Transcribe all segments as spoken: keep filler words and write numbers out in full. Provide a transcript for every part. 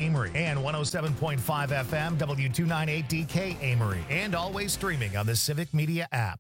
Amory, and one oh seven point five F M, W two ninety-eight D K Amory, and always streaming on the Civic Media app.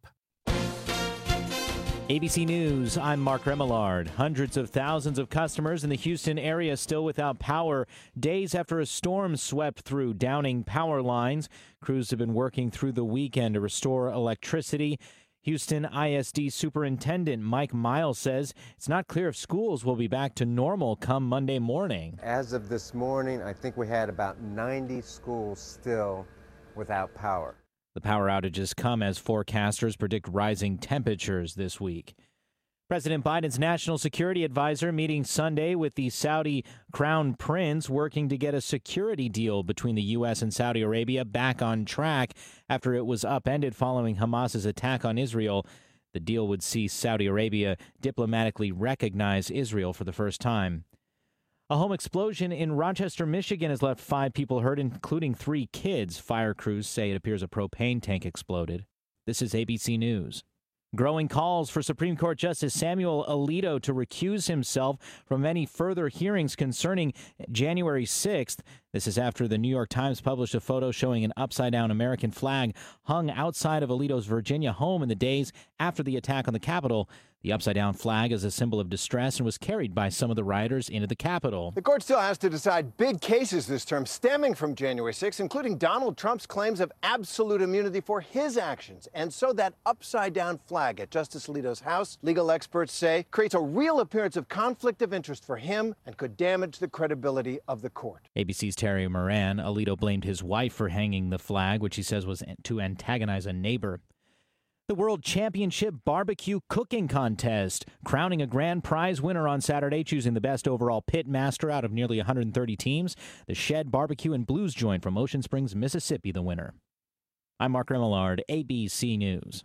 A B C News, I'm Mark Remillard. Hundreds of thousands of customers in the Houston area still without power days after a storm swept through, downing power lines. Crews have been working through the weekend to restore electricity. Houston I S D Superintendent Mike Miles says it's not clear if schools will be back to normal come Monday morning. As of this morning, I think we had about ninety schools still without power. The power outages come as forecasters predict rising temperatures this week. President Biden's national security advisor meeting Sunday with the Saudi Crown Prince, working to get a security deal between the U S and Saudi Arabia back on track after it was upended following Hamas's attack on Israel. The deal would see Saudi Arabia diplomatically recognize Israel for the first time. A home explosion in Rochester, Michigan has left five people hurt, including three kids. Fire crews say it appears a propane tank exploded. This is A B C News. Growing calls for Supreme Court Justice Samuel Alito to recuse himself from any further hearings concerning January sixth. This is after the New York Times published a photo showing an upside-down American flag hung outside of Alito's Virginia home in the days after the attack on the Capitol. The upside-down flag is a symbol of distress and was carried by some of the rioters into the Capitol. The court still has to decide big cases this term stemming from January sixth, including Donald Trump's claims of absolute immunity for his actions. And so that upside-down flag at Justice Alito's house, legal experts say, creates a real appearance of conflict of interest for him and could damage the credibility of the court. A B C's Terry Moran. Alito blamed his wife for hanging the flag, which he says was to antagonize a neighbor. The World Championship Barbecue Cooking Contest, crowning a grand prize winner on Saturday, choosing the best overall pit master out of nearly one hundred thirty teams. The Shed Barbecue and Blues Joint from Ocean Springs, Mississippi, the winner. I'm Mark Remillard, A B C News.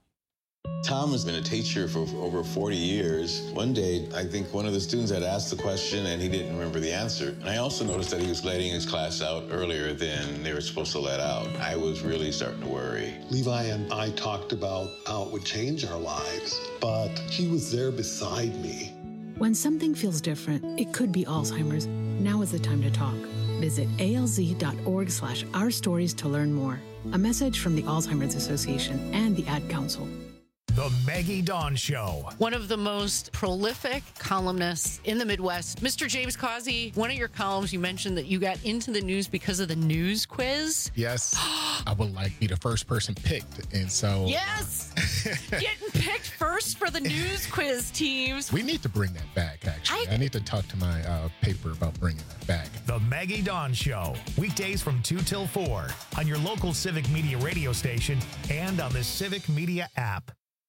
Tom has been a teacher for over forty years. One day, I think one of the students had asked the question and he didn't remember the answer. And I also noticed that he was letting his class out earlier than they were supposed to let out. I was really starting to worry. Levi and I talked about how it would change our lives, but he was there beside me. When something feels different, it could be Alzheimer's. Now is the time to talk. Visit alz.org slash our stories to learn more. A message from the Alzheimer's Association and the Ad Council. The Maggie Dawn Show. One of the most prolific columnists in the Midwest, Mister James Causey. One of your columns, you mentioned that you got into the news because of the news quiz. Yes. I would like to be the first person picked. And so. Yes. Getting picked first for the news quiz teams. We need to bring that back, actually. I, I need to talk to my uh, paper about bringing that back. The Maggie Dawn Show. Weekdays from two till four on your local Civic Media radio station and on the Civic Media app.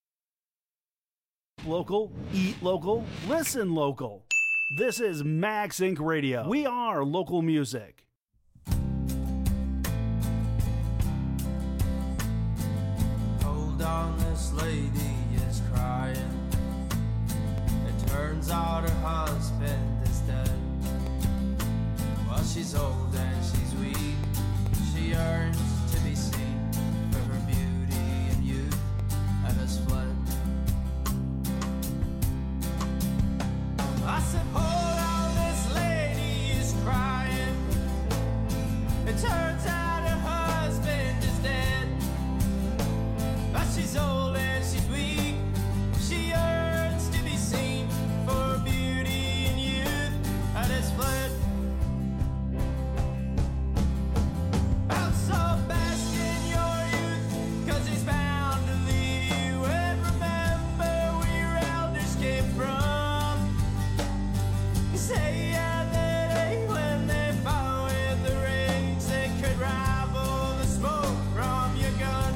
Local, eat local, listen local. This is Max Incorporated. Radio. We are local music. Hold on, this lady is crying. It turns out her husband is dead. Well, she's old and she's weak. She yearns to be seen for her beauty and youth and has fled. I said, hold on, this lady is crying. It turns out her husband is dead. But she's old and she's weak. She yearns to be seen for her beauty and youth and has fled. I'm so bask in your youth, 'cause he's bound to leave you. And remember where your elders came from. Say yeah, that ain't when they fall with the rings that could rival the smoke from your gun.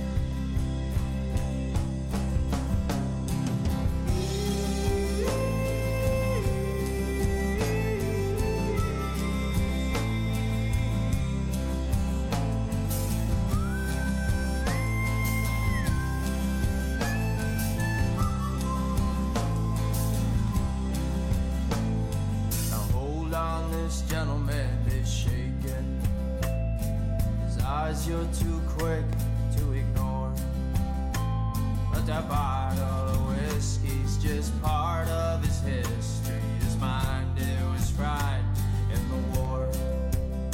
This gentleman is shaking. His eyes you're too quick to ignore. But that bottle of whiskey's just part of his history. His mind, it was fried in the war.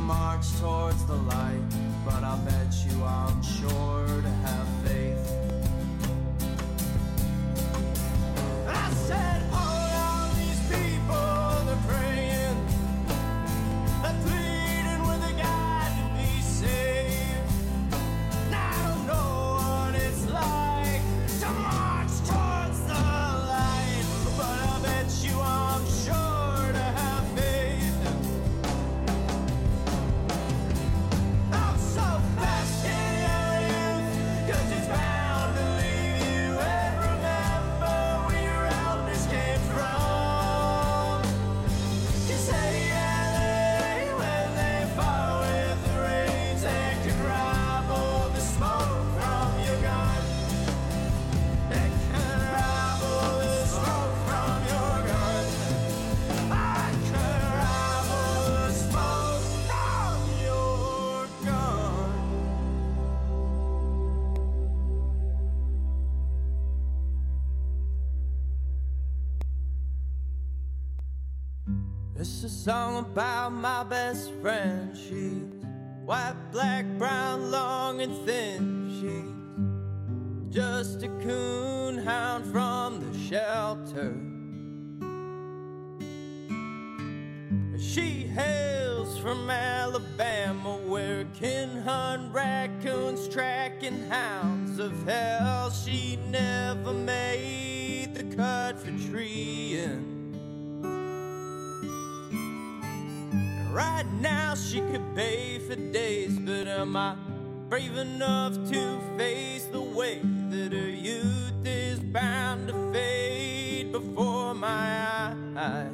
march towards the light, but I bet you I'm sure to have faith. I said, hold on, these people, they're praying, they're pleading with a God to be saved. And I don't know what it's like to march towards the light, but I bet you I'm sure to have faith. I'm so fast in your youth, 'cause it's bound to leave you, and remember where your elders came from. You say L A when they fire with the rains and can rival the smoke from your gun. They can rival the smoke from your gun. I can rival the smoke from your gun. It's a song about my best friend. She's white, black, brown, long and thin. She's just a coon hound from the shelter. She hails from Alabama, where kin hunt raccoons, tracking hounds of hell. She never made the cut for treeing. Right now she could bathe for days, but am I brave enough to face the way that her youth is bound to fade before my eyes?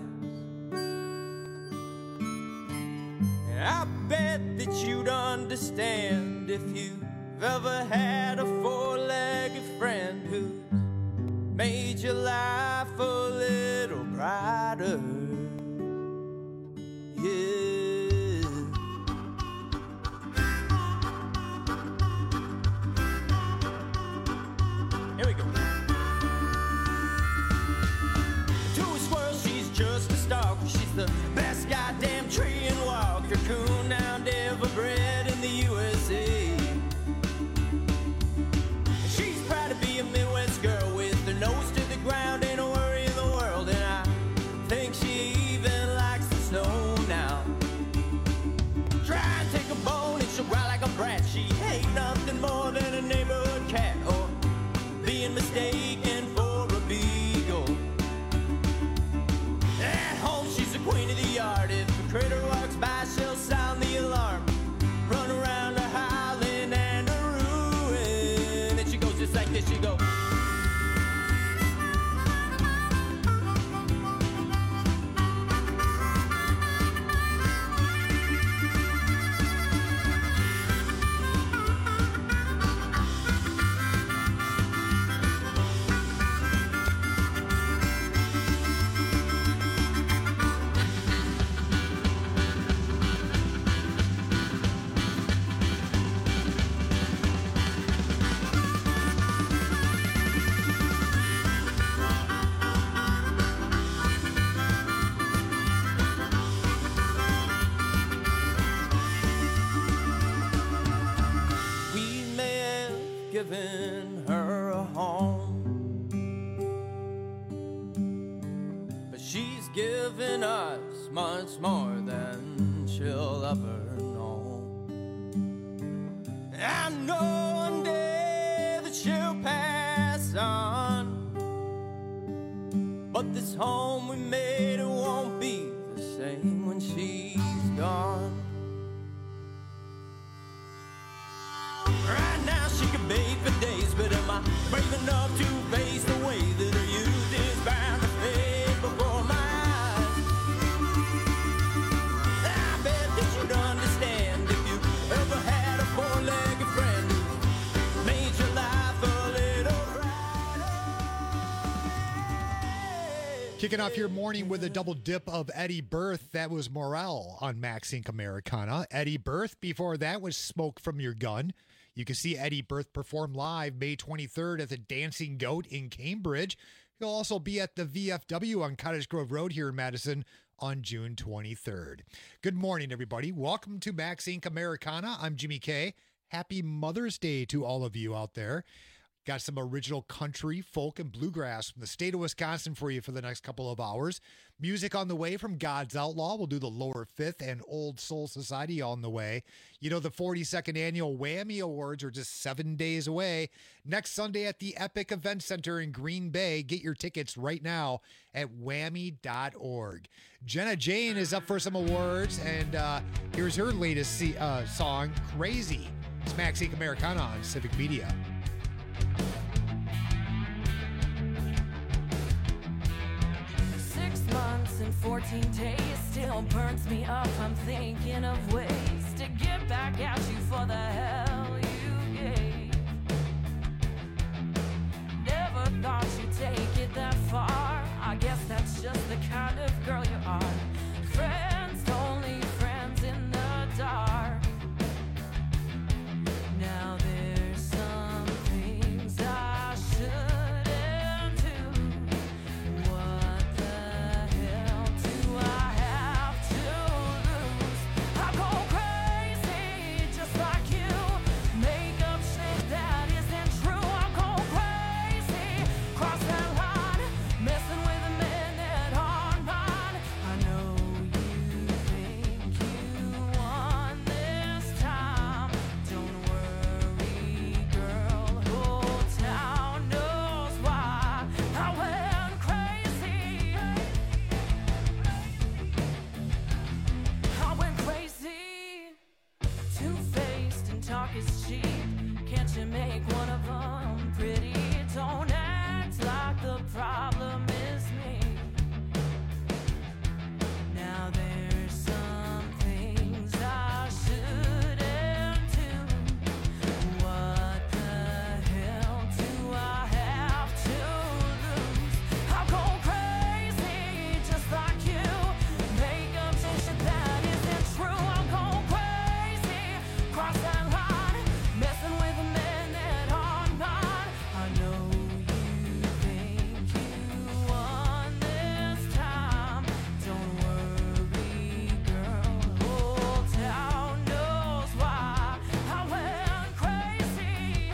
And I bet that you'd understand if you've ever had a four-legged friend who's made your life a little brighter. Yeah. Here we go. To a squirrel, she's just a stalker. She's the best goddamn tree and walker, coon hound ever bred in the U S A. And she's proud to be a Midwest girl with her nose to the ground, ain't a worry in the world. And I think she even likes the snow now. Try and take a bone and she'll growl like a brat. She ain't nothing more than a neighborhood cat, or being mistaken for a beagle. At home she's the queen of the yard. If a critter walks by, she'll sound the alarm, run around her howling and a ruin. And she goes just like this, she goes. Given her a home, but she's given us much more than she'll ever know. I know one day that she'll pass on, but this home we made, it won't be the same when she's gone. Right now she can bathe for days, but am I brave enough to face the way that her youth is bound to fade before my eyes? I bet that you'd understand if you ever had a four-legged friend who made your life a little brighter. Kicking off your morning with a double dip of Eddie Berth. That was Morale on Max Inc Americana. Eddie Berth. Before that was Smoke from Your Gun. You can see Eddie Berth perform live May twenty-third at the Dancing Goat in Cambridge. He'll also be at the V F W on Cottage Grove Road here in Madison on June twenty-third. Good morning, everybody. Welcome to Max Incorporated. Americana. I'm Jimmy K. Happy Mother's Day to all of you out there. Got some original country, folk, and bluegrass from the state of Wisconsin for you for the next couple of hours. Music on the way from God's Outlaw. We'll do the Lower Fifth and Old Soul Society on the way. You know, the forty-second annual Whammy Awards are just seven days away. Next Sunday at the Epic Event Center in Green Bay. Get your tickets right now at whammy dot org. Jenna Jane is up for some awards, and uh, here's her latest uh, song, Crazy. It's Max Incorporated. Americana on Civic Media. Six months and fourteen days still burns me up. I'm thinking of ways to get back at you for the hell you gave. Never thought you'd take it that far. I guess that's just the kind of girl you are. Friends, only friends in the dark. Now there's some things I shouldn't do. What the hell do I have to lose? I go crazy just like you. Make up shit that isn't true. I go crazy, cross that line, messing with a man that aren't mine. I know you think you won this time. Don't worry, girl, whole town knows why I went crazy. I went crazy. Two-faced and talk is cheap. Can't you make one of them pretty? Don't act like the problem is me. Now there's some things I shouldn't do. What the hell do I have to lose? I'll go crazy just like you. Make up shit that isn't true. I'll go crazy, cross that line, messing with a man that aren't mine. I know you think you won this time. Don't worry, girl, whole town knows why I went crazy.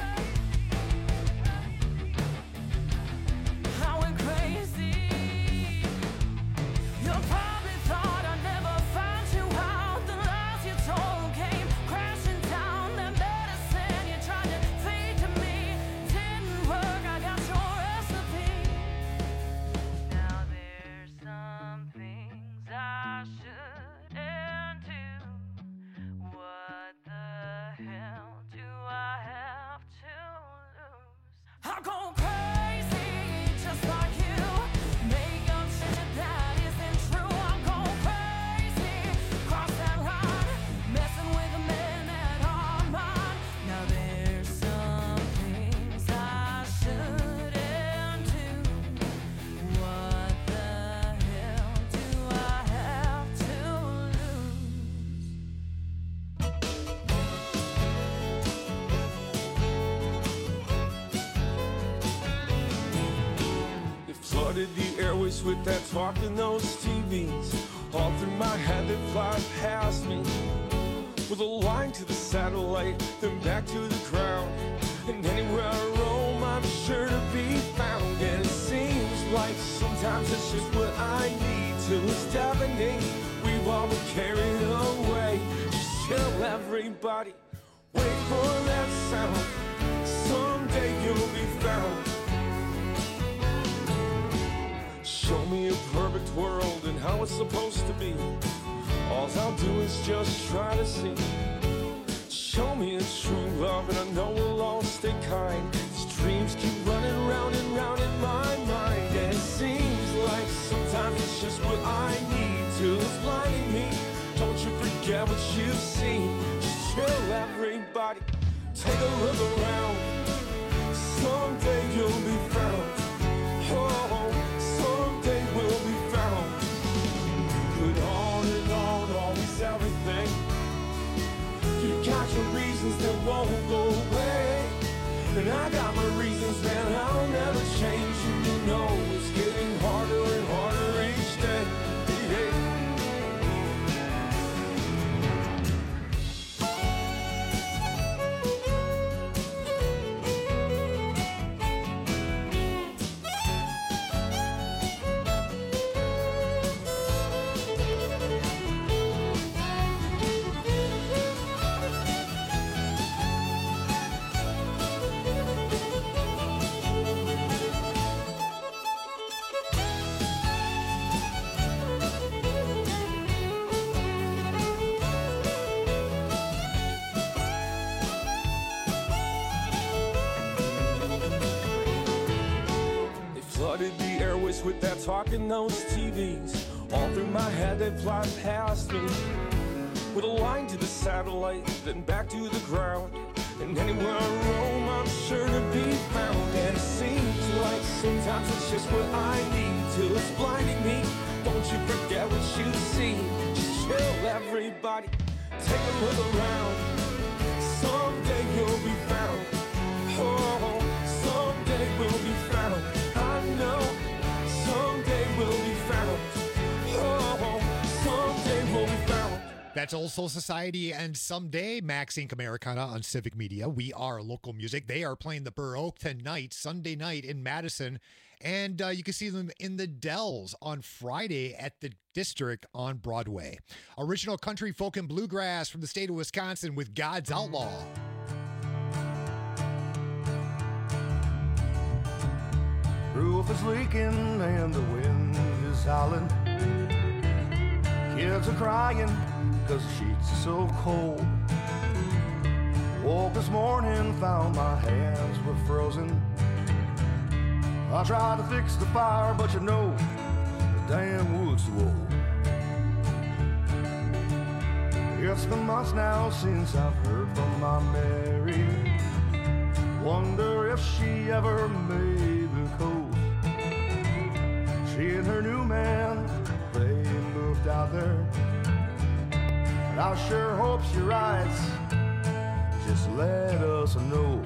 I went crazy. You probably thought I'd never find you out. The lies you told came crashing down. That medicine you tried to feed to me didn't work. I got your recipe. Now there's some things I shouldn't do. What the hell do I have to lose? I go crazy just like you. Make up shit that isn't true. I go crazy, cross that line, messing with a man that aren't mine. Now there's some things I shouldn't do. What the hell do I have to lose? It flooded the airways with that talk in those T Vs. All through my head they fly past me. With a line to the satellite, then back to the ground. And anywhere I roam, I'm sure to be found. And it seems like sometimes it's just what I need till it's deafening. We've all been carried away. Just tell everybody, wait for that sound. Someday you'll be found. Show me a perfect world and how it's supposed to be. All I'll do is just try to see. Show me a true love and I know we'll all stay kind. These dreams keep running round and round in my mind. And it seems like sometimes it's just what I need till it's blinding me. Don't you forget what you've seen. Just chill everybody, take a look around. Someday you'll be found. Oh, someday we'll be found. Put on and on, always everything. You got your reasons that won't go away. And I got my reasons, man, I'll never change. You know it's getting harder and harder each day. Yeah. finished with that talk in those T Vs. All through my head they fly past me, with a line to the satellite, then back to the ground. And anywhere I roam, I'm sure to be found. And it seems like sometimes it's just what I need till it's blinding me. Don't you forget what you see. Just chill, everybody. Take a look around. Someday you'll be found. Oh, someday we'll be found. I know. Someday we'll be found. Oh, someday we'll be found. That's Old Soul Society and Someday, Max Inc Americana on Civic Media. We are local music. They are playing the Burr Oak tonight, Sunday night in Madison. And uh, you can see them in the Dells on Friday at the District on Broadway. Original country, folk, and bluegrass from the state of Wisconsin with God's Outlaw. Roof is leaking and the wind is howling. Kids are crying cause the sheets are so cold. Woke this morning, found my hands were frozen. I tried to fix the fire, but you know, the damn wood's too old. It's been months now since I've heard from my Mary. Wonder if she ever made the coast. She and her new man, they moved out there. And I sure hope she writes, just let us know.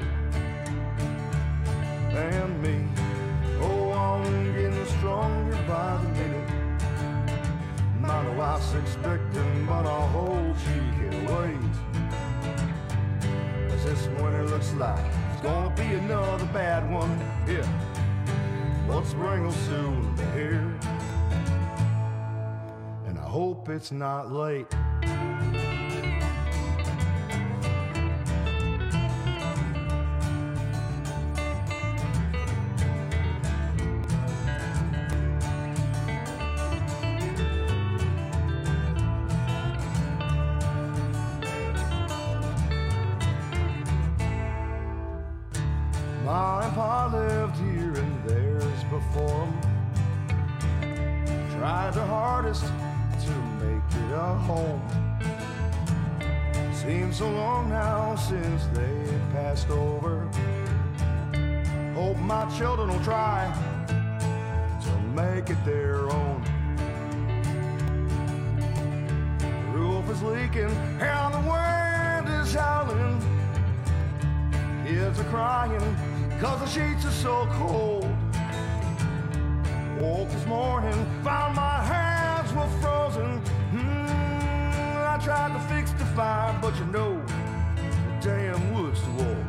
And me, oh, I'm getting stronger by the minute. My wife's expecting, but I hope she can wait. Cause this winter looks like it's gonna be another bad one. Yeah, but spring will soon be here. And I hope it's not late. Ma and Pa lived here and theirs before them. Tried their hardest to make it a home. Seems so long now since they passed over. Hope my children will try to make it their own. The roof is leaking and the wind is howling. Kids are crying cause the sheets are so cold. Woke this morning, found my hands were frozen. Mm, I tried to fix the fire, but you know, the damn wood's too old.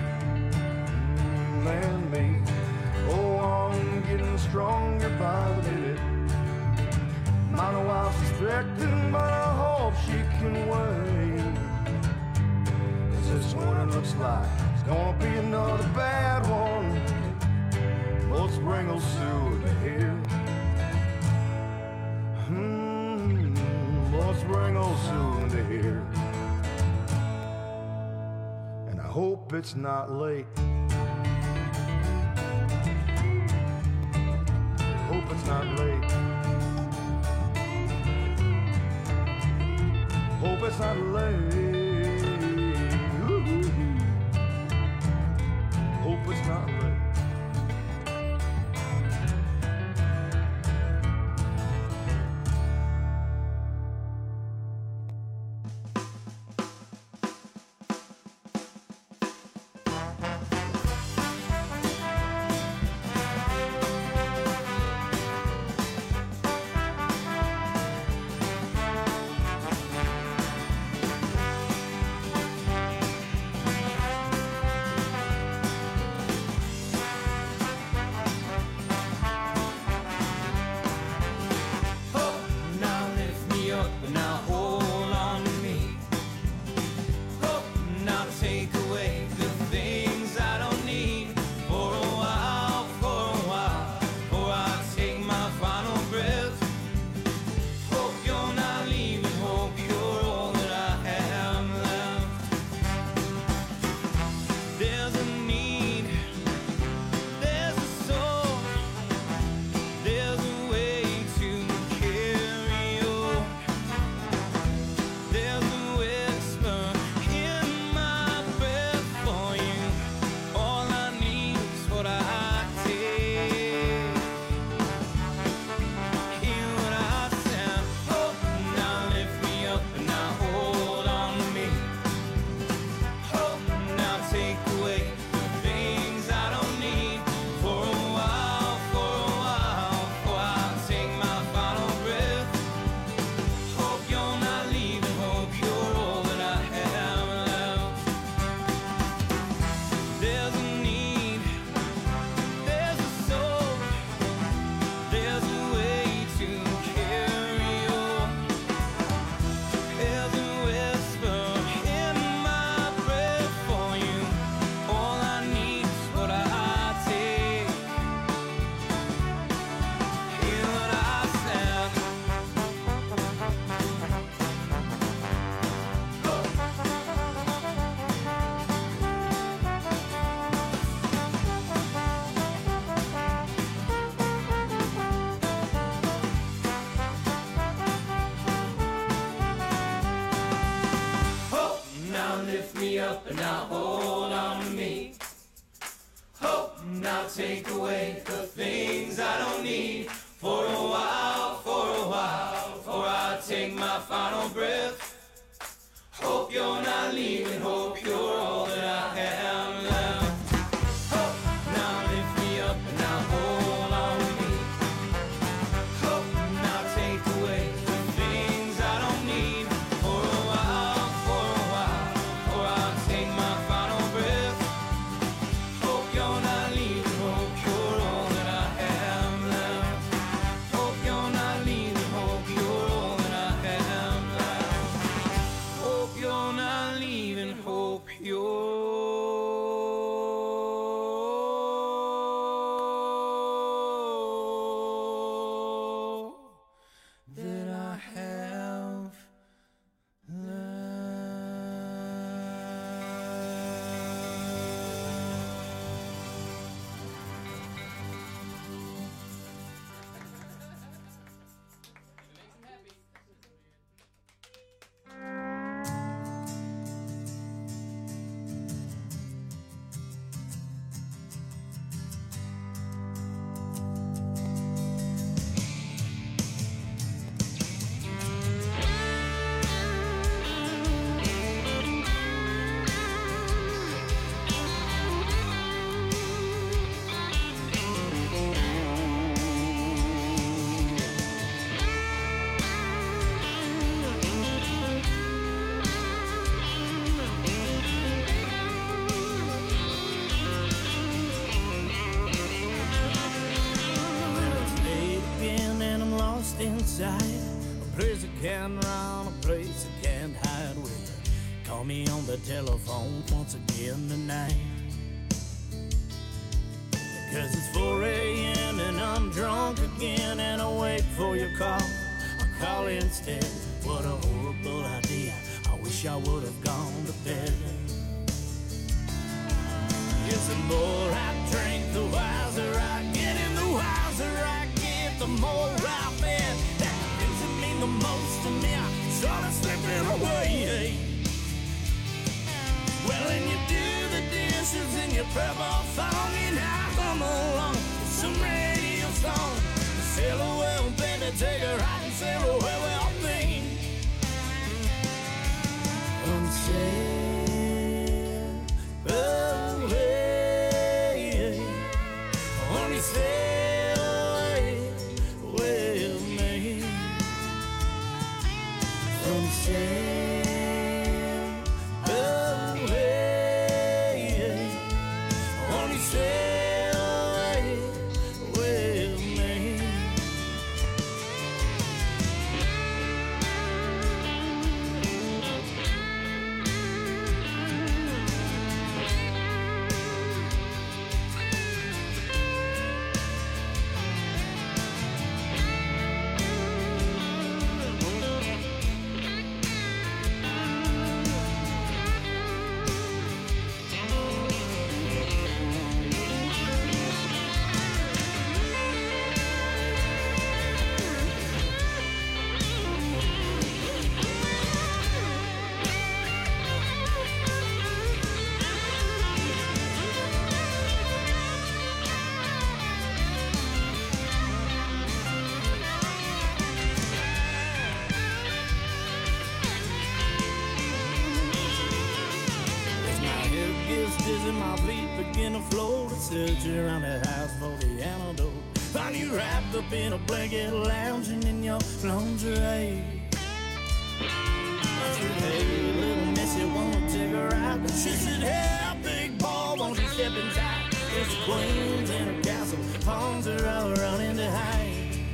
Mm, and me, oh, I'm getting stronger by the minute. My wife's expecting, but I hope she can wait. Cause this one looks like it's gonna be another bad one. Most spring will soon be here. Hmm, most spring will soon be here. And I hope it's not late. Hope it's not late. Hope it's not late. Hope it's not late. up and now hold on to me. Hope now take away the things I don't need. For a while, for a while, before I take my final breath. Hope you're not leaving, hope you're all that I am left. Hope now lift me up and now hold on to me. Hope now take away the things I don't need. For a while, for a while, before I take my final breath. Hope you're not leaving, hope you're all that I am left. Hope you're not leaving, hope you're all that I am left. Hope you're not leaving, hope you're that I have late again and I'm lost inside a place I can't run, a place I can't hide with. Call me on the telephone once again tonight. Cause it's four a.m. and I'm drunk again and I wait for your call. I call instead. What a horrible idea. I wish I would have gone to bed. Yes, the more I drink, the wiser I get, and the wiser I get, the more I bet that the things that mean the most to me are sort of slipping away. Well, and you do the dishes and you prep a song, and I come along with some radio song. Sail away, baby, take a ride and sail away with me. Um, sail away, only sail away with me. Um, sail away, only sail away with me. As my head gets dizzy, my feet begin to float. I search around the house for the antidote. Find you wrapped up in a blanket, lounging in your lingerie. I said, hey, little missy, wanna take a ride? She said, hey, big ball, won't you step inside? There's queens in her castle, pawns are all running to hide.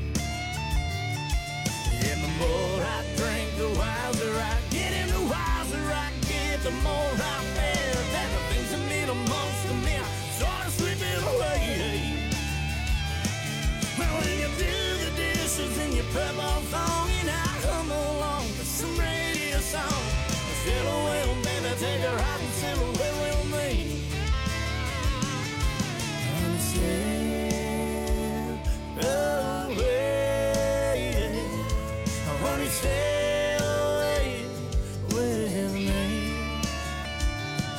And the more I drink, the wiser I get, and the wiser I get, the more I bet that the things that mean the most to me are sort of slipping away. Well, when you do the dishes and you prep a song, and I come along with some radio song, sail away, oh baby, take a ride and sail away with me. And sail away, honey, sail away with me.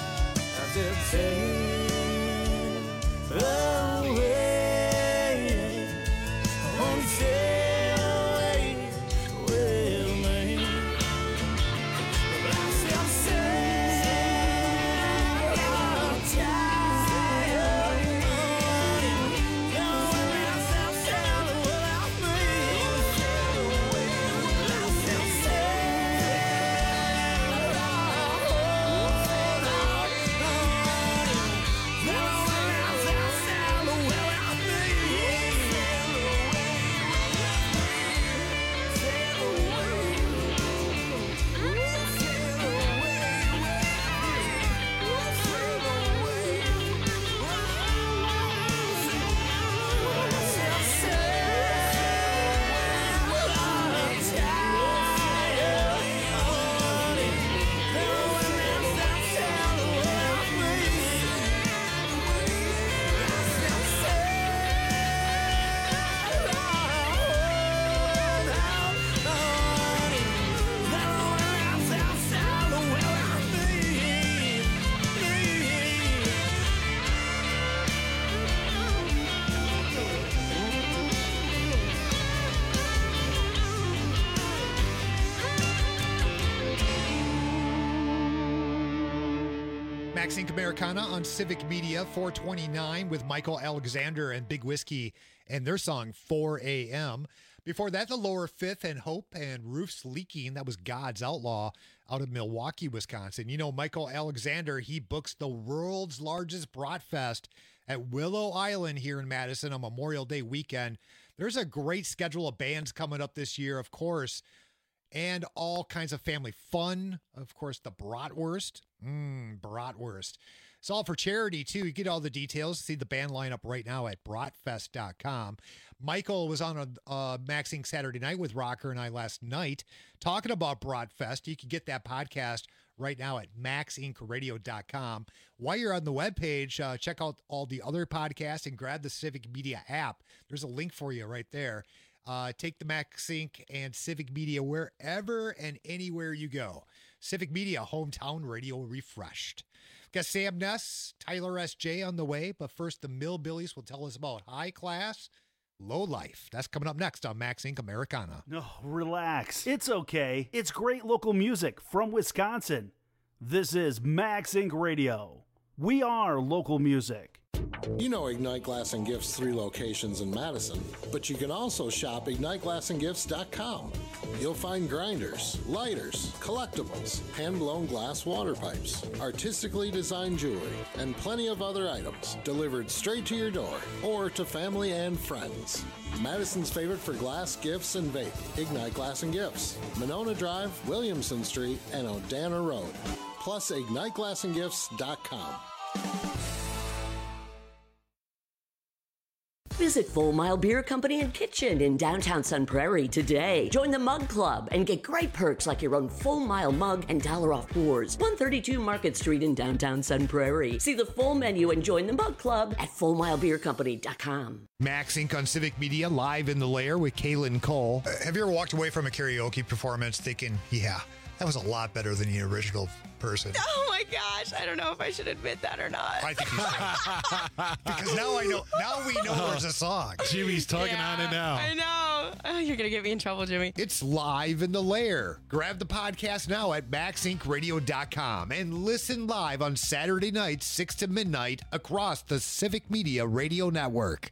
Max Inc Americana on Civic Media, four twenty-nine with Michael Alexander and Big Whiskey and their song four a.m. Before that, the Lower Fifth and Hope and Roofs Leaking. That was God's Outlaw out of Milwaukee, Wisconsin. You know, Michael Alexander, he books the world's largest Bratfest at Willow Island here in Madison on Memorial Day weekend. There's a great schedule of bands coming up this year, of course, and all kinds of family fun. Of course, the Bratwurst. Mmm, Bratwurst. It's all for charity, too. You get all the details. See the band lineup right now at bratfest dot com. Michael was on a uh, Max Inc Saturday Night with Rocker and I last night talking about Bratfest. You can get that podcast right now at max inc radio dot com. While you're on the webpage, uh, check out all the other podcasts and grab the Civic Media app. There's a link for you right there. Uh, take the Max Inc and Civic Media wherever and anywhere you go. Civic Media, hometown radio refreshed. Got Sam Ness, Tyler S J on the way, but first the Millbillies will tell us about high class, low life. That's coming up next on Max Inc Americana. No, relax. It's okay. It's great local music from Wisconsin. This is Max Inc Radio. We are local music. You know Ignite Glass and Gifts' three locations in Madison, but you can also shop ignite glass and gifts dot com. You'll find grinders, lighters, collectibles, hand-blown glass water pipes, artistically designed jewelry, and plenty of other items delivered straight to your door or to family and friends. Madison's favorite for glass, gifts, and vape, Ignite Glass and Gifts, Monona Drive, Williamson Street, and Odana Road. Plus ignite glass and gifts dot com. Visit Full Mile Beer Company and Kitchen in downtown Sun Prairie today. Join the Mug Club and get great perks like your own Full Mile mug and dollar off pours. one thirty-two Market Street in downtown Sun Prairie. See the full menu and join the Mug Club at full mile beer company dot com. Max Inc on Civic Media, live in the lair with Kaylin Cole. Uh, have you ever walked away from a karaoke performance thinking, yeah, that was a lot better than the original person? Oh my gosh, I don't know if I should admit that or not. I think you should. Because now I know, now we know there's a song. Jimmy's tugging Yeah, on it now. I know. Oh, you're going to get me in trouble, Jimmy. It's live in the lair. Grab the podcast now at max inc radio dot com and listen live on Saturday nights, six to midnight, across the Civic Media Radio Network.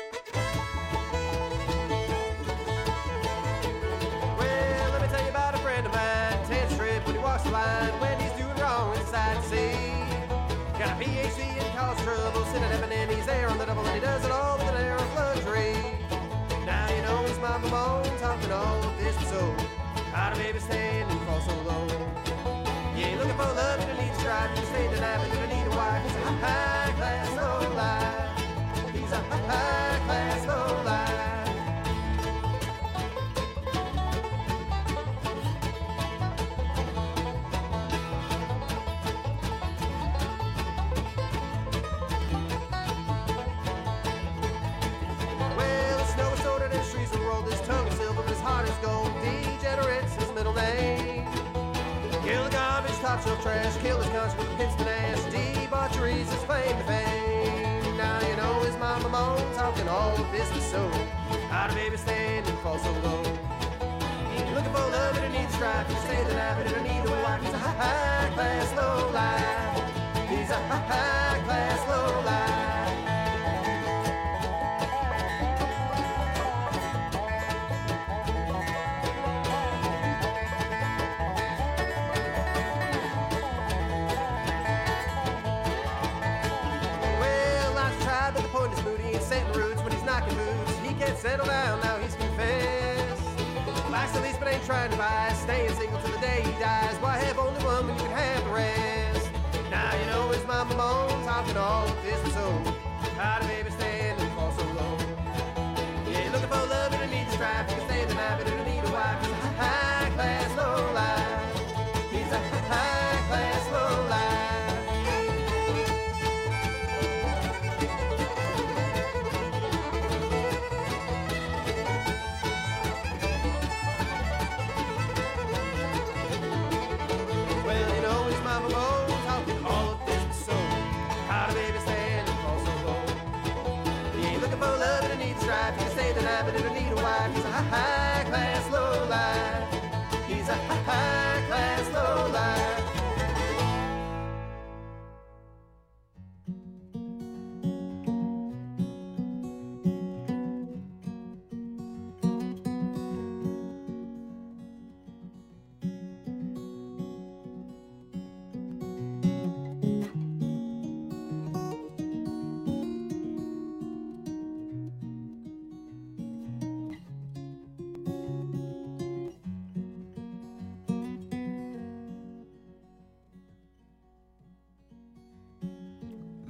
Well, let me tell you about a friend of mine. tenth trip when he walks the line. When he's doing wrong, it's sad to see. Got a P H D and cause trouble. Sitting heaven and he's there on the double. And he does it all with an air of luxury. Now you know his mama moans, talking all of this and so. How do baby stand and fall so low? You ain't looking for love, you don't need to strive. You stay the night, but you don't need a wife. He's a high class, low life. He's a high class, low life. Well, the snow is sorted and trees will roll. His tongue is silver, but his heart is gold. Degenerate's his middle name. Kill the garbage, top shelf trash. Kill his country with a piston ash. Debauchery's his claim to fame. Now you know his mama moans, talking all of this is so. How do baby stand and fall so low? Looking for love, but it needs strife. You stay the night, but it don't need a wife. He's a high class, low life. He's a high class, low life. Well, life's tried, but the point is moody and setting roots when he's knocking boots. He can't settle down, now he's confessed. Likes the least, but ain't trying to buy. Staying single till the day he dies. Why have only one when you can have the rest? Now you know his mama moans, talking all of this and so. How do baby stand and fall so low? Yeah, looking for love, but it needs strife. You can stay the night, but it don't need a wife. He's a high class, low life. He's a high class, low life. Well, you know his mama moans, talking all of this and so. How do baby stand and fall so low?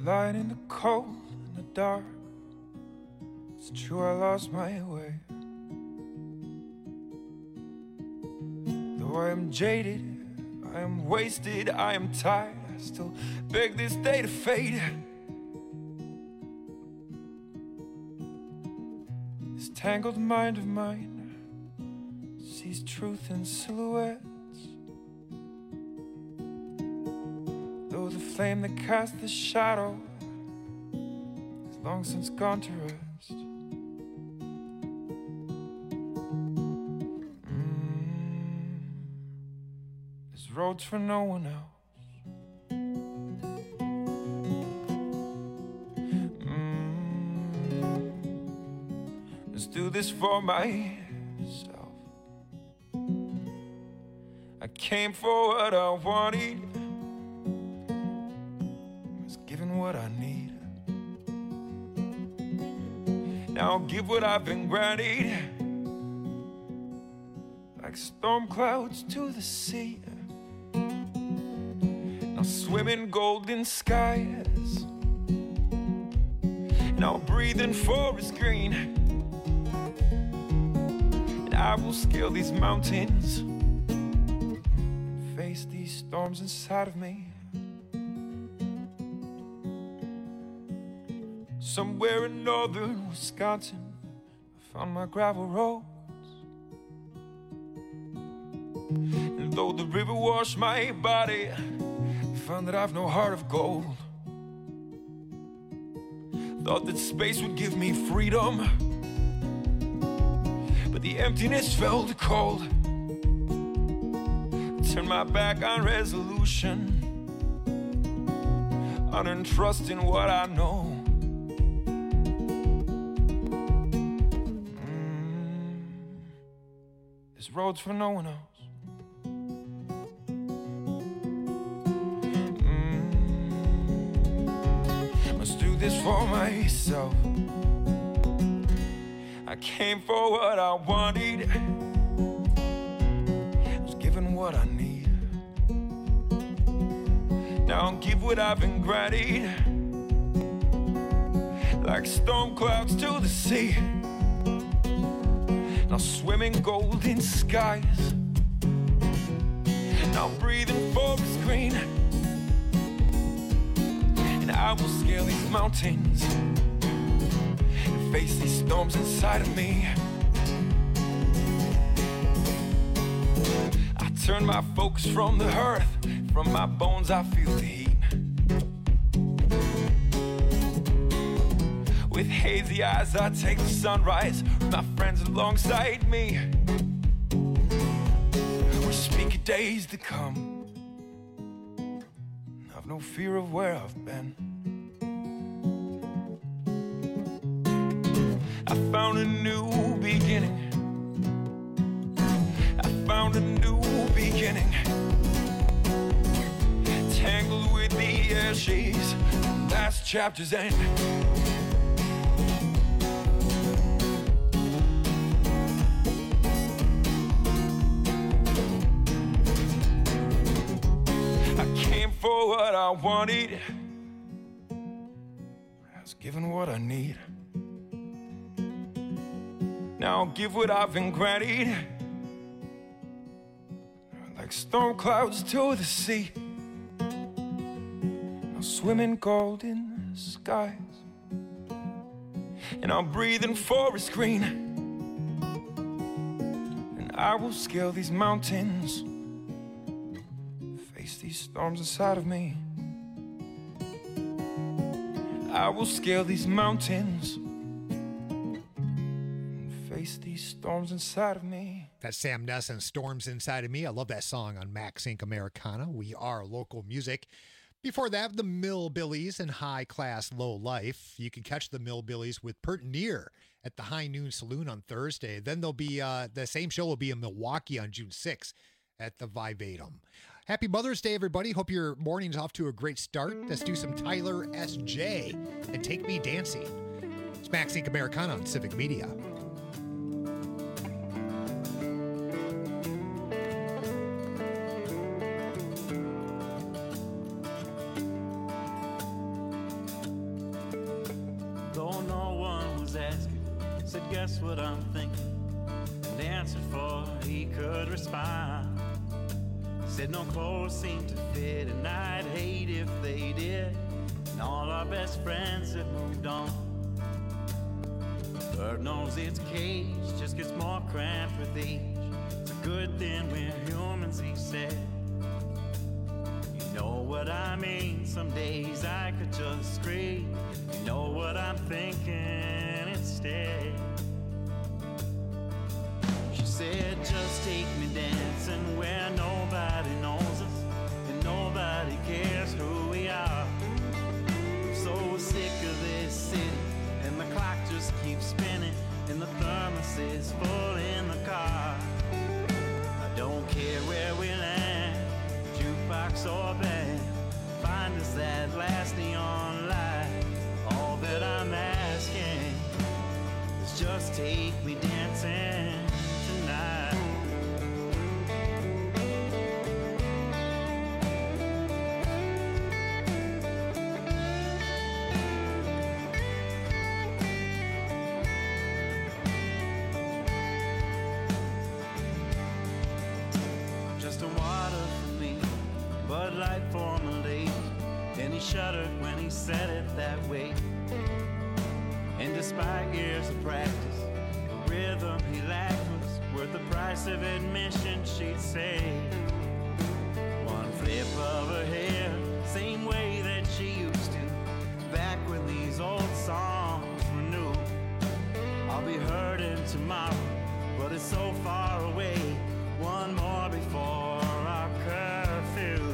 Lying in the cold, in the dark. It's true, I lost my way. Though I am jaded, I am wasted, I am tired, I still beg this day to fade. This tangled mind of mine sees truth in silhouettes. Though the flame that casts the shadow is long since gone to rest. Roads for no one else. Mm. Let's do this for myself. I came for what I wanted, was given what I need. Now I'll give what I've been granted, like storm clouds to the sea. Swim in golden skies, and I'll breathe in forest green, and I will scale these mountains and face these storms inside of me. Somewhere in northern Wisconsin, I found my gravel roads, and though the river washed my body, found that I've no heart of gold. Thought that space would give me freedom, but the emptiness felt cold. Turned my back on resolution, unearned trust in what I know. Mm. This road's for no one else. This for myself. I came for what I wanted, was given what I need. Now I'll give what I've been granted, like storm clouds to the sea. Now swim in golden skies, now breathe in forest green. I will scale these mountains and face these storms inside of me. I turn my focus from the earth, from my bones I feel the heat. With hazy eyes I take the sunrise, with my friends alongside me. We speak of days to come, I've no fear of where I've been. I found a new beginning. I found a new beginning. Tangled with the ashes, last chapter's end. I came for what I wanted, I was given what I need. Now I'll give what I've been granted, like storm clouds to the sea. I'll swim in golden skies, and I'll breathe in forest green, and I will scale these mountains, face these storms inside of me. I will scale these mountains, these storms inside of me. That's Sam Ness and Storms Inside of Me. I love that song on Max Inc Americana. We are local music. Before that, the Millbillies and High Class Low Life. You can catch the Millbillies with Pert Near at the High Noon Saloon on Thursday. Then there'll be uh, the same show will be in Milwaukee on June sixth at the Vivatum. Happy Mother's Day, everybody. Hope your morning's off to a great start. Let's do some Tyler S J and Take Me Dancing. It's Max Inc Americana on Civic Media. said, guess what I'm thinking? And answered for he could respond. Said no clothes seem to fit, and I'd hate if they did. And all our best friends have moved on. Bird knows its cage just gets more cramped with age. It's a good thing we're humans, he said. You know what I mean? Some days I could just scream. You know what I'm thinking instead. She said, just take me dancing where nobody knows us and nobody cares who we are. I'm so sick of this city, and the clock just keeps spinning, and the thermos is full in the car. I don't care where we land, jukebox or band, find us that last neon light. All that I'm asking is just take me dancing tonight. Just a water for me, Bud Light for my lady. And he shuddered when he said it that way. And despite years of practice, the rhythm he lacked was worth the price of admission, she'd say. One flip of her hair, same way that she used to, back when these old songs were new. I'll be hurting tomorrow, but it's so far away. One more before our curfew.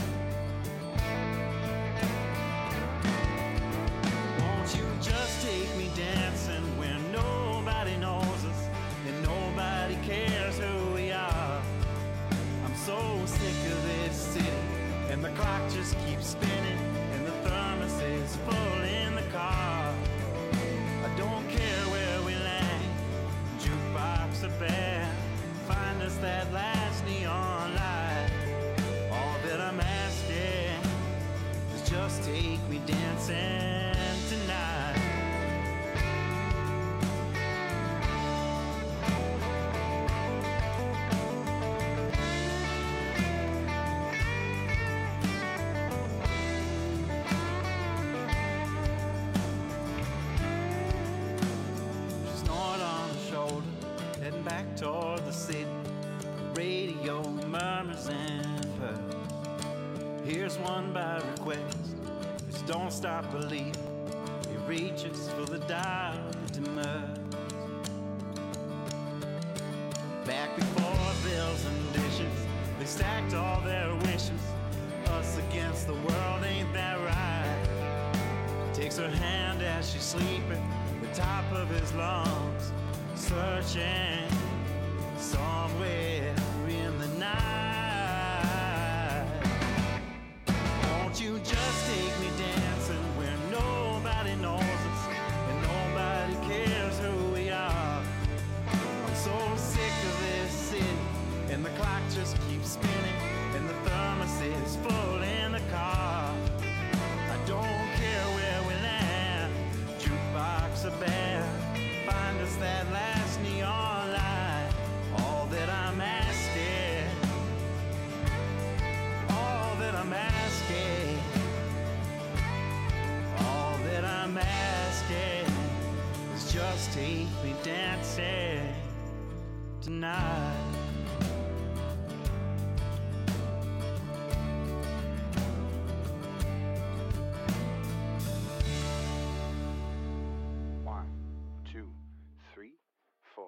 Won't you just take me dancing where nobody knows us and nobody cares who we are? I'm so sick of this city, and the clock just keeps spinning, and the thermos is full in the car. I don't care where we land, jukebox or band, find us that last neon light. All that I'm asking is just take me dancing tonight. She snored on the shoulder, heading back toward the city. The radio murmurs and purrs. Here's one by request. Just don't stop believing. He reaches for the dial that demurs. Back before bills and dishes, they stacked all their wishes. Us against the world, ain't that right? Takes her hand as she's sleeping, the top of his lungs, searching somewhere in the night. Won't you just take me dancing where nobody knows us and nobody cares who we are? I'm so sick of this city, and the clock just keeps spinning, and the thermos is full in the car. I don't care where we land, jukebox or band, find us that last neon light. All that I'm asking, all that I'm asking, all that I'm asking is just take me dancing tonight. One, two, three, four.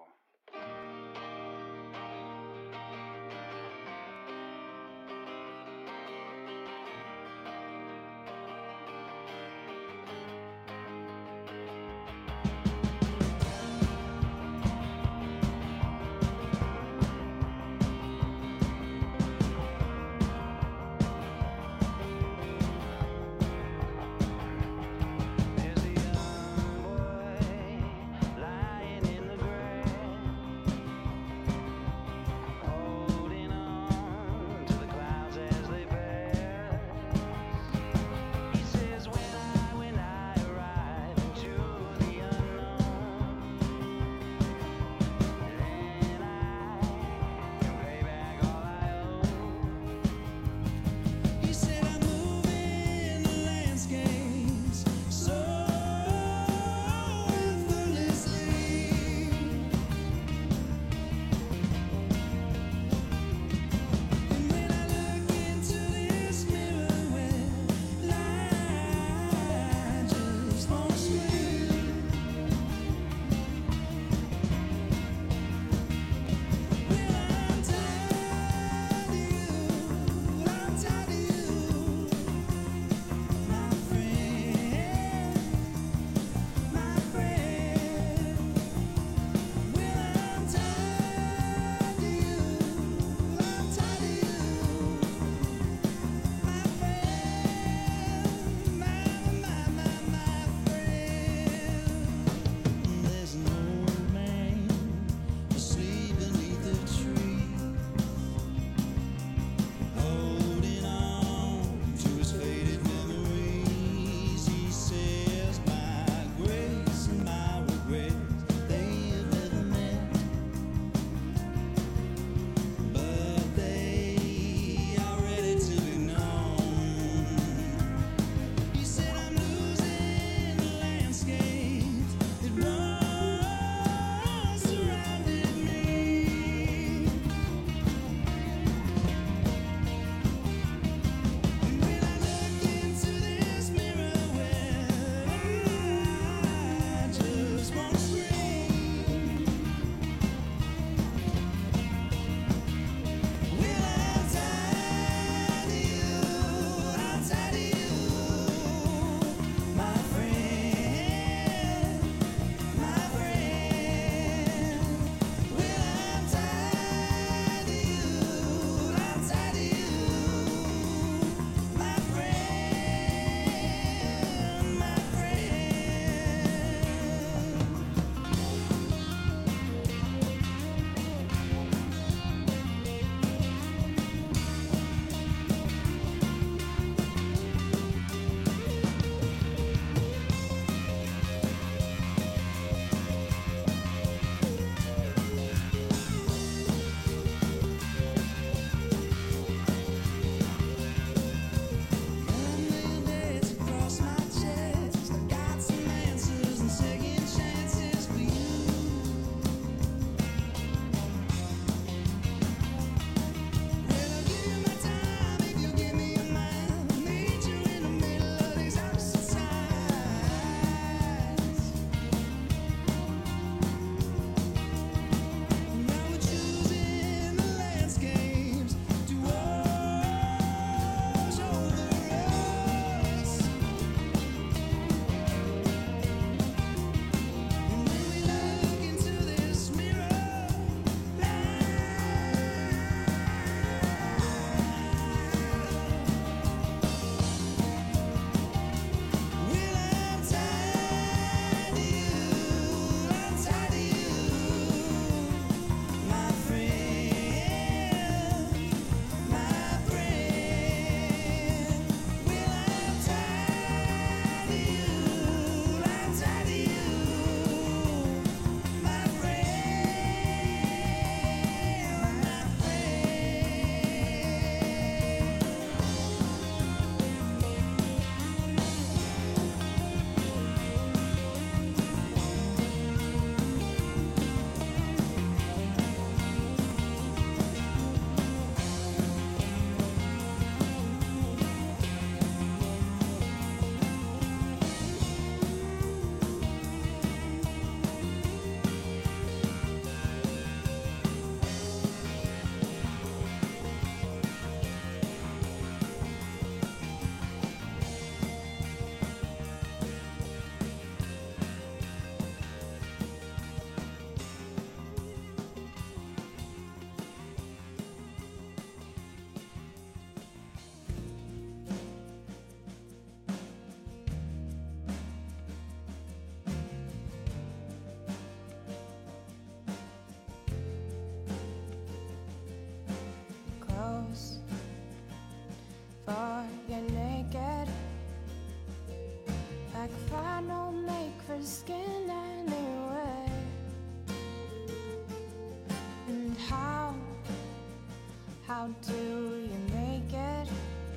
How do you make it?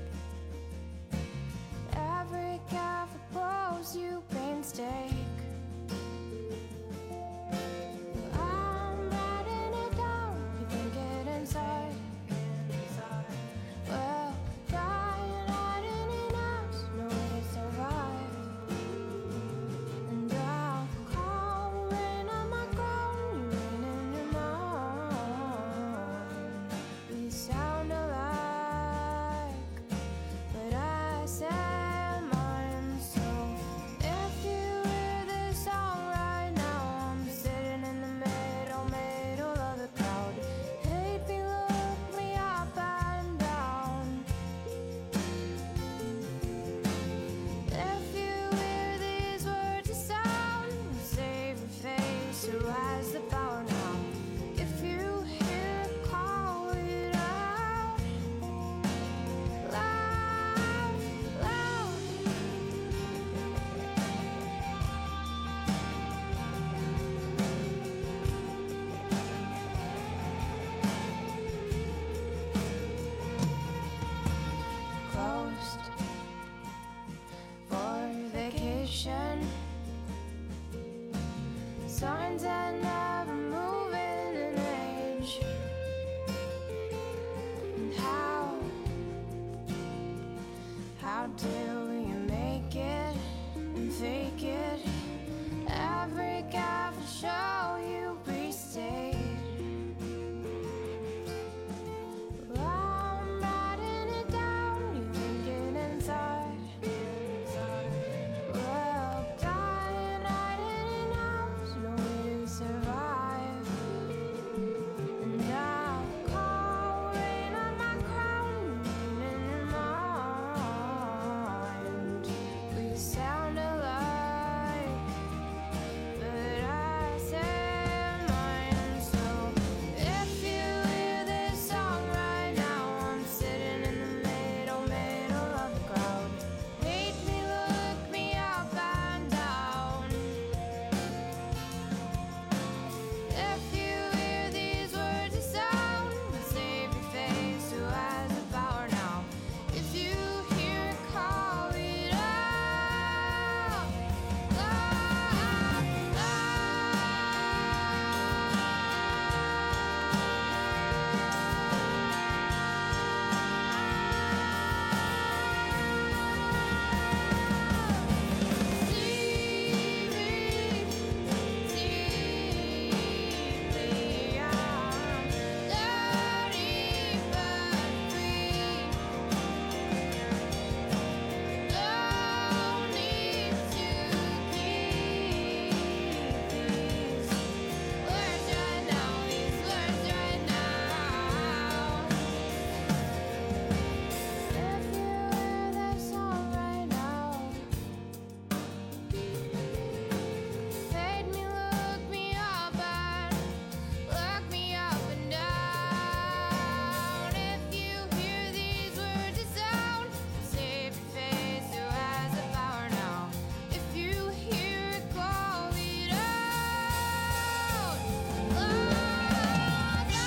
Every careful pose you painstake. I'm writing it down, you think it inside. Well, trying hiding it out, no way to survive. And I'll call rain on my crown, you rain in your mind. We sound alike, but I say mine. So if you hear this song right now, I'm sitting in the middle, middle of the crowd. Hate me, look me up and down. If you hear these words of sound, save your face, who has the power now? If you hear it, call it out. Loud, loud. Closed for vacation. Signs that never move in an age. And how, how do you make it and fake it? Every careful show you restate. I'm writing it down, you think it inside. Well, dying, hiding it out, no way to survive. And I'll call rain on my crown, rain in your mind. We sound alike, but I say mine. So if you hear this song right now, I'm sitting in the middle, middle of the crowd. Hate me, look me up and down. If you hear these words of sound, save your face, who has the power now? If you hear it, call it out. Loud, fade me, look me up and look me up and down. If you hear these words of sound, save your face, who has the power now? If you hear it, call it out. Loud,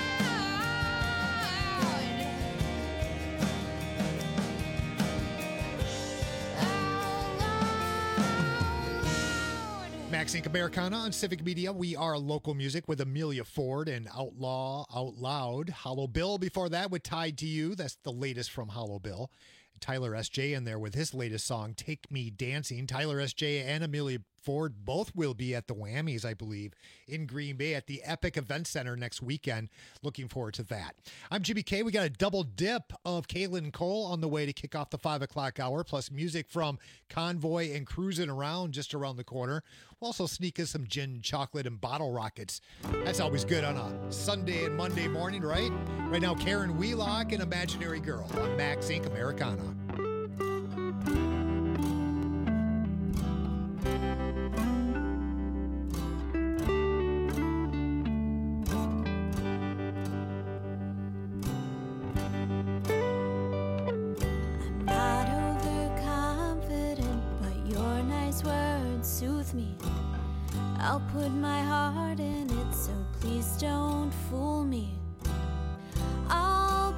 Max Inc. Americana on Civic Media. We are local music with Amelia Ford and Outlaw Out Loud. Hollow Bill before that with Tied to You. That's the latest from Hollow Bill. Tyler S J in there with his latest song, Take Me Dancing. Tyler S J and Amelia Ford both will be at the Whammies, I believe, in Green Bay at the Epic Event Center next weekend. Looking forward to that. I'm Jimmy K. We got a double dip of Kaylin Cole on the way to kick off the five o'clock hour, plus music from Convoy and Cruising Around just around the corner. We'll also sneak in some gin, chocolate, and bottle rockets. That's always good on a Sunday and Monday morning, right? Right now, Karen Wheelock and Imaginary Girl on Max Inc. Americana. Not overconfident, but your nice words soothe me. I'll put my heart in it, so please don't fool me. I'll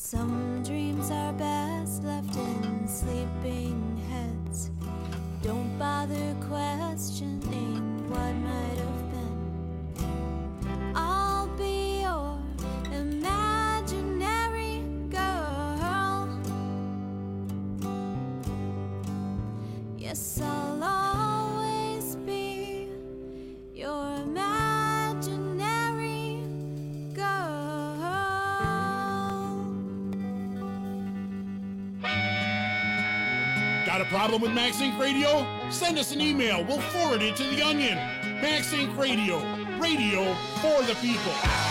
Some dreams are best left in sleeping heads. Don't bother questioning what might have been. I'll be your imaginary girl. Yes, I'll always be your imaginary girl. Got a problem with MaxInc Radio? Send us an email. We'll forward it to The Onion. MaxInc Radio. Radio for the people.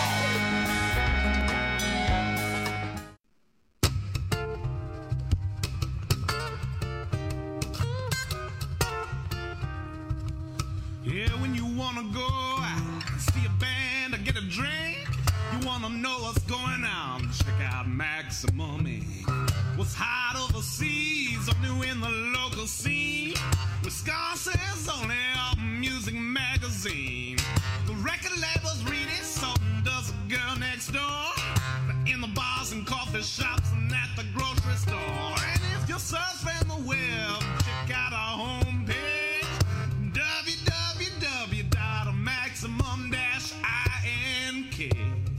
Yeah, when you wanna go out, see a band or get a drink, you wanna know what's going on, check out Maximum Incorporated. What's hot overseas or new in the local scene, Wisconsin's only album music magazine. The record labels read it, so does the girl next door. In the bars and coffee shops and at the grocery store. And if you're surfing the web, check out our homepage, w w w dot maximum dash ink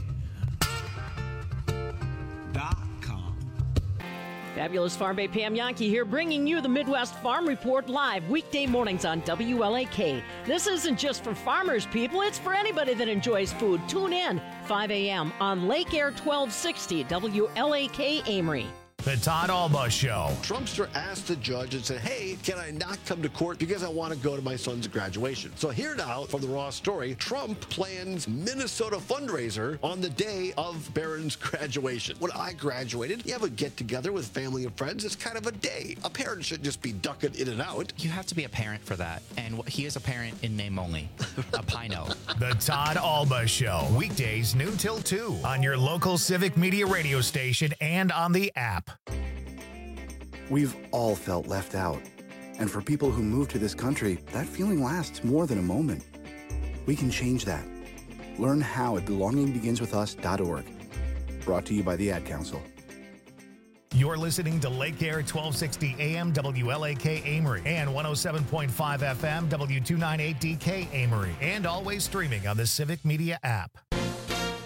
dot com. Fabulous Farm Bay Pam Yankee here, bringing you the Midwest Farm Report live weekday mornings on W L A K. This isn't just for farmers, people. It's for anybody that enjoys food. Tune in five a.m. on Lake Air twelve sixty W L A K Amory. The Todd Alba Show. Trumpster asked the judge and said, hey, can I not come to court because I want to go to my son's graduation? So here now from the Raw story, Trump plans Minnesota fundraiser on the day of Barron's graduation. When I graduated, you have a get-together with family and friends. It's kind of a day. A parent should just be ducking in and out. You have to be a parent for that. And he is a parent in name only. A Pino. The Todd Alba Show. Weekdays noon till two on your local Civic Media radio station and on the app. We've all felt left out. And for people who move to this country, that feeling lasts more than a moment. We can change that. Learn how at belonging begins with us dot org. Brought to you by the Ad Council. You're listening to Lake Air twelve sixty A M W L A K Amory and one oh seven point five F M W two ninety-eight D K Amory, and always streaming on the Civic Media app.